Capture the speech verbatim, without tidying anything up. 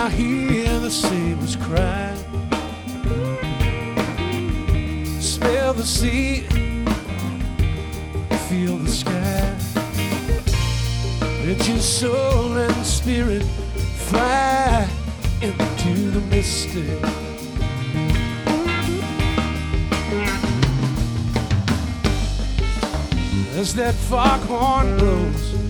I hear the sailors cry, smell the sea, feel the sky. Let your soul and spirit fly into the mystic. As that foghorn blows,